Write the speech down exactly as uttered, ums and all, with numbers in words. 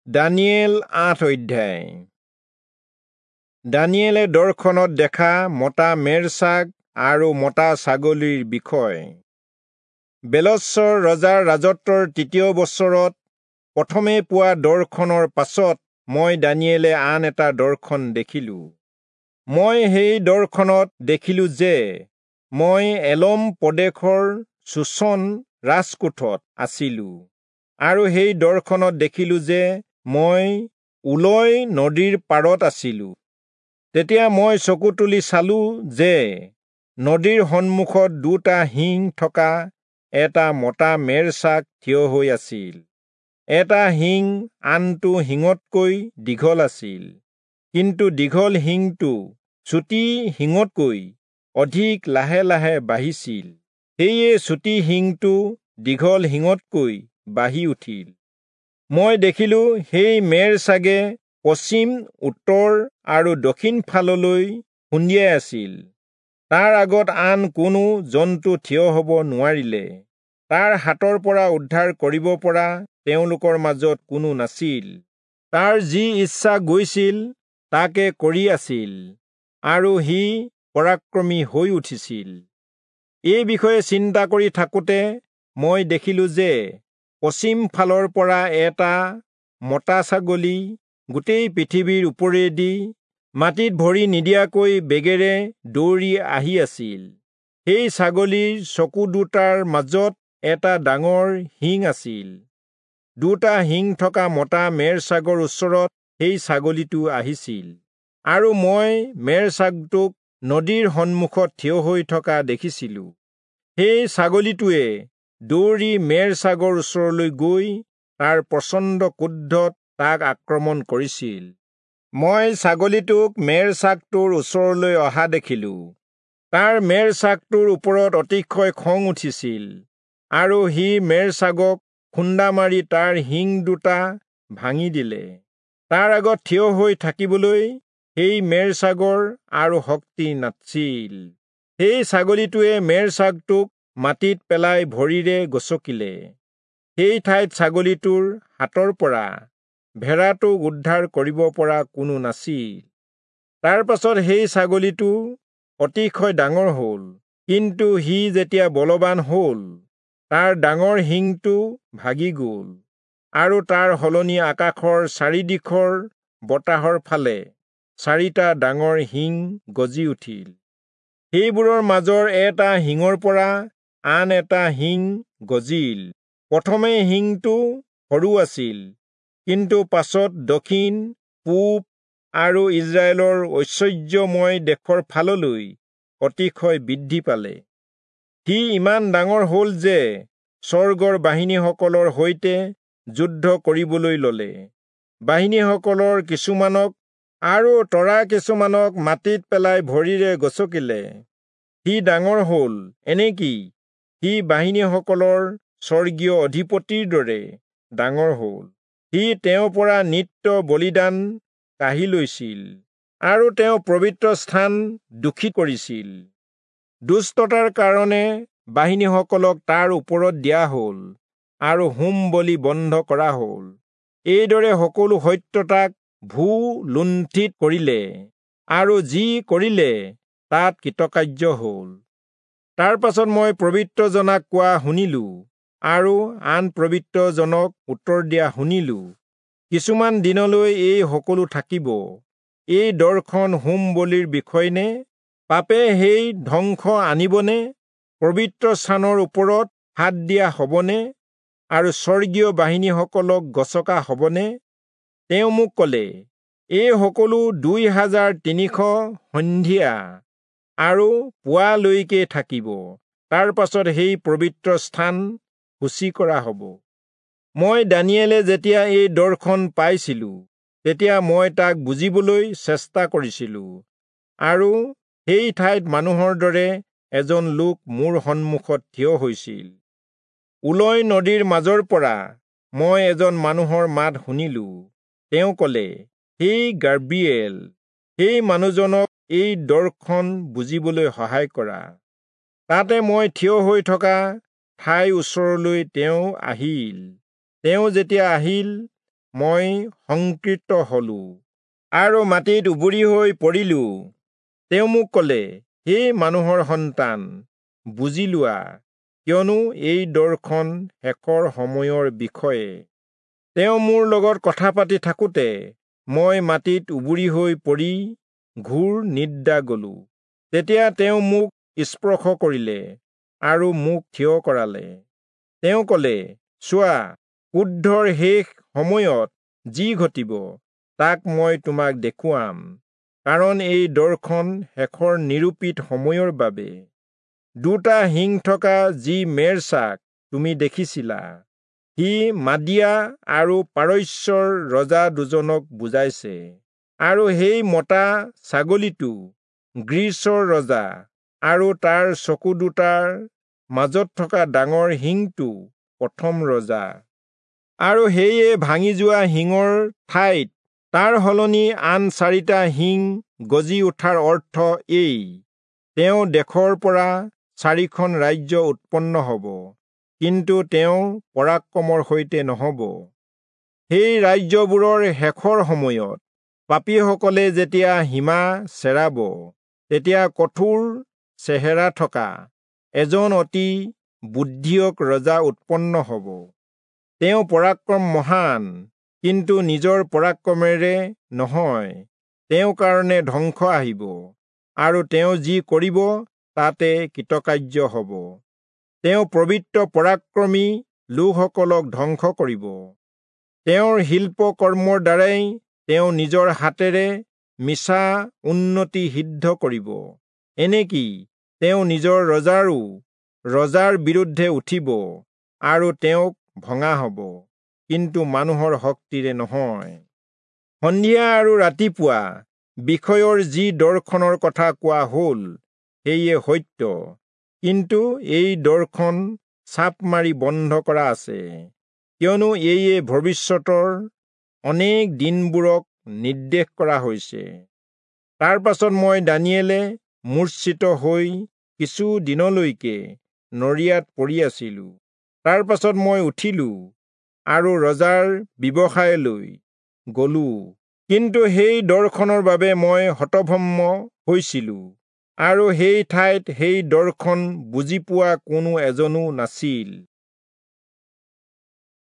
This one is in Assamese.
দানিয়েল আঠ অধ্যায়। দানিয়েলে দৰ্শনত দেখা মতা মেৰচাক আৰু মতা ছাগলীৰ বিষয়। বেলশ্বৰ ৰজাৰ ৰাজত্বৰ তৃতীয় বছৰত প্ৰথমে পোৱা দৰ্শনৰ পাছত মই দানিয়েলে আন এটা দৰ্শন দেখিলো। মই সেই দৰ্শনত দেখিলো যে মই এলম প্ৰদেশৰ চুচন ৰাজকোটত আছিলো, আৰু সেই দৰ্শনত দেখিলো যে মই উলয় নদীৰ পাৰত আছিলো। তেতিয়া মই চকু তুলি চালো যে নদীৰ সন্মুখত দুটা শিং থকা এটা মতা মেৰচাক থিয় হৈ আছিল। এটা শিং আনটো শিঙতকৈ দীঘল আছিল, কিন্তু দীঘল শিংটো চুটি শিঙতকৈ অধিক লাহে লাহে বাঢ়িছিল। সেয়ে চুটি শিংটো দীঘল শিঙতকৈ বাঢ়ি উঠিল। মই দেখিলো সেই মেৰচাগে পশ্চিম, উত্তৰ আৰু দক্ষিণ ফাললৈ খুন্দিয়াই আছিল। তাৰ আগত আন কোনো জন্তু থিয় হ'ব নোৱাৰিলে। তাৰ হাতৰ পৰা উদ্ধাৰ কৰিব পৰা তেওঁলোকৰ মাজত কোনো নাছিল। তাৰ যি ইচ্ছা গৈছিল তাকে কৰি আছিল, আৰু সি পৰাক্ৰমী হৈ উঠিছিল। এই বিষয়ে চিন্তা কৰি থাকোঁতে মই দেখিলো যে পশ্চিম ফালৰ পৰা এটা মতা ছাগলী গোটেই পৃথিৱীৰ ওপৰেদি মাটিত ভৰি নিদিয়াকৈ বেগেৰে দৌৰি আহি আছিল। সেই ছাগলীৰ চকু দুটাৰ মাজত এটা ডাঙৰ শিং আছিল। দুটা শিং থকা মতা মেৰচাগৰ ওচৰত সেই ছাগলীটো আহিছিল, আৰু মই মেৰচাগটোক নদীৰ সন্মুখত থিয় হৈ থকা দেখিছিলো। সেই ছাগলীটোৱে দৌৰি মেৰচাগৰ ওচৰলৈ গৈ তাৰ প্ৰচণ্ড ক্ৰোধত তাক আক্ৰমণ কৰিছিল। মই ছাগলীটোক মেৰচাগটোৰ ওচৰলৈ অহা দেখিলো। তাৰ মেৰচাগটোৰ ওপৰত অতিশয় খং উঠিছিল, আৰু সি মেৰচাগক খুন্দা মাৰি তাৰ শিং দুটা ভাঙি দিলে। তাৰ আগত থিয় হৈ থাকিবলৈ সেই মেৰচাগৰ আৰু শক্তি নাছিল। সেই ছাগলীটোৱে মেৰচাগটোক মাটিত পেলাই ভৰিৰে গচকিলে। সেই ঠাইত ছাগলীটোৰ হাতৰ পৰা ভেড়াটোক উদ্ধাৰ কৰিব পৰা কোনো নাছিল। তাৰ পাছত সেই ছাগলীটো অতিশয় ডাঙৰ হ'ল, কিন্তু সি যেতিয়া বলৱান হ'ল, তাৰ ডাঙৰ শিংটো ভাগি গ'ল, আৰু তাৰ সলনি আকাশৰ চাৰিদিশৰ বতাহৰ ফালে চাৰিটা ডাঙৰ শিং গজি উঠিল। সেইবোৰৰ মাজৰ এটা শিঙৰ পৰা আন এটা শিং গজিল। প্ৰথমে শিংটো সৰু আছিল, কিন্তু পাছত দক্ষিণ, পূব আৰু ইজৰাইলৰ ঐশ্বৰ্যময় দেশৰ ফাললৈ অতিশয় বৃদ্ধি পালে। সি ইমান ডাঙৰ হ'ল যে স্বৰ্গৰ বাহিনীসকলৰ সৈতে যুদ্ধ কৰিবলৈ ল'লে। বাহিনীসকলৰ কিছুমানক আৰু তৰা কিছুমানক মাটিত পেলাই ভৰিৰে গচকিলে। সি ডাঙৰ হ'ল এনেকি সি বাহিনীসকলৰ স্বৰ্গীয় অধিপতিৰ দৰে ডাঙৰ হ'ল। সি তেওঁৰ পৰা নিত্য বলিদান কাঢ়ি লৈছিল, আৰু তেওঁ পবিত্ৰ স্থান দূষিত কৰিছিল। দুষ্টতাৰ কাৰণে বাহিনীসকলক তাৰ ওপৰত দিয়া হ'ল, আৰু হোম বলি বন্ধ কৰা হ'ল। এইদৰে সকলো সত্যতাক ভূলুণ্ঠিত কৰিলে, আৰু যি কৰিলে তাত কৃতকাৰ্য হ'ল। তাৰ পাছত মই পবিত্ৰজনাক কোৱা শুনিলো, আৰু আন পবিত্ৰজনক উত্তৰ দিয়া শুনিলো, কিছুমান দিনলৈ এই সকলো থাকিব। এই দৰ্শন হোম বলিৰ বিষয় নে? পাপে সেই ধ্বংস আনিবনে? পবিত্ৰ স্থানৰ ওপৰত হাত দিয়া হ'বনে? আৰু স্বৰ্গীয় বাহিনীসকলক গচকা হ'বনে? তেওঁ মোক ক'লে, এই সকলো দুই হাজাৰ তিনিশ সন্ধিয়া আৰু পুৱালৈকে থাকিব। তাৰ পাছত সেই পবিত্ৰ স্থান সূচী কৰা হ'ব। মই দানিয়েলে যেতিয়া এই দৰ্শন পাইছিলো, তেতিয়া মই তাক বুজিবলৈ চেষ্টা কৰিছিলো, আৰু সেই ঠাইত মানুহৰ দৰে এজন লোক মোৰ সন্মুখত থিয় হৈছিল। উলয় নদীৰ মাজৰ পৰা মই এজন মানুহৰ মাত শুনিলো। তেওঁ ক'লে, হে গাব্ৰিয়েল, সেই মানুহজনক এই দৰ্শন বুজিবলৈ সহায় কৰা। তাতে মই থিয় হৈ থকা ঠাইৰ ওচৰলৈ তেওঁ আহিল। তেওঁ যেতিয়া আহিল, মই সংকৃত হলো আৰু মাটিত উবুৰি হৈ পৰিলো। তেওঁ মোক ক'লে, হে মানুহৰ সন্তান, বুজি লোৱা, কিয়নো এই দৰ্শন শেষৰ সময়ৰ বিষয়ে। তেওঁ মোৰ লগত কথা পাতি থাকোঁতে মই মাটিত উবুৰি হৈ পৰি ঘোৰ নিদ্ৰা গলো। তেতিয়া তেওঁ মোক স্পৰ্শ কৰিলে আৰু মোক থিয় কৰালে। তেওঁ ক'লে, চোৱা, যুদ্ধৰ শেষ সময়ত যি ঘটিব তাক মই তোমাক দেখুৱাম, কাৰণ এই দৰ্শন শেষৰ নিৰূপিত সময়ৰ বাবে। দুটা শিং থকা যি মেৰচাক তুমি দেখিছিলা, সি মাদিয়া আৰু পাৰস্যৰ ৰজা দুজনক বুজাইছে। আৰু সেই মতা ছাগলীটো গ্ৰীচৰ ৰজা, আৰু তাৰ চকু দুটাৰ মাজত থকা ডাঙৰ শিংটো প্ৰথম ৰজা। আৰু সেয়ে ভাঙি যোৱা শিঙৰ ঠাইত তাৰ সলনি আন চাৰিটা শিং গজি উঠাৰ অৰ্থ এই, তেওঁ দেশৰ পৰা চাৰিখন ৰাজ্য উৎপন্ন হ'ব, কিন্তু তেওঁ পৰাক্ৰমৰ সৈতে নহ'ব। সেই ৰাজ্যবোৰৰ শেষৰ সময়ত পাপীসকলে যেতিয়া সীমা চেৰাব, তেতিয়া কঠোৰ চেহেৰা থকা এজন অতি বুদ্ধিয়ক ৰজা উৎপন্ন হ'ব। তেওঁ পৰাক্ৰম মহান, কিন্তু নিজৰ পৰাক্ৰমেৰে নহয়, তেওঁৰ কাৰণে ধ্বংস আহিব, আৰু তেওঁ যি কৰিব তাতে কৃতকাৰ্য হ'ব। তেওঁ পবিত্ৰ পৰাক্ৰমী লোকসকলক ধ্বংস কৰিব। তেওঁৰ শিল্প কৰ্মৰ দ্বাৰাই তেওঁ নিজৰ হাতেৰে মিছা উন্নতি সিদ্ধ কৰিব। এনেকি তেওঁ নিজৰ ৰজাৰো ৰজাৰ বিৰুদ্ধে উঠিব, আৰু তেওঁক ভঙা হ'ব, কিন্তু মানুহৰ শক্তিৰে নহয়। সন্ধিয়া আৰু ৰাতিপুৱা বিষয়ৰ যি দৰ্শনৰ কথা কোৱা হ'ল, সেয়ে সত্য, কিন্তু এই দৰ্শন চাপ মাৰি বন্ধ কৰা আছে, কিয়নো এইয়ে ভৱিষ্যতৰ অনেক দিনবোৰক নিৰ্দেশ কৰা হৈছে। তাৰ পাছত মই দানিয়েলে মূৰ্ছিত হৈ কিছু দিনলৈকে নৰিয়াত পৰি আছিলো। তাৰ পাছত মই উঠিলো আৰু ৰজাৰ ব্যৱসায়লৈ গলো, কিন্তু সেই দৰ্শনৰ বাবে মই হতভম্ব হৈছিলো, আৰু সেই ঠাইত সেই দৰ্শন বুজি পোৱা কোনো এজনো নাছিল।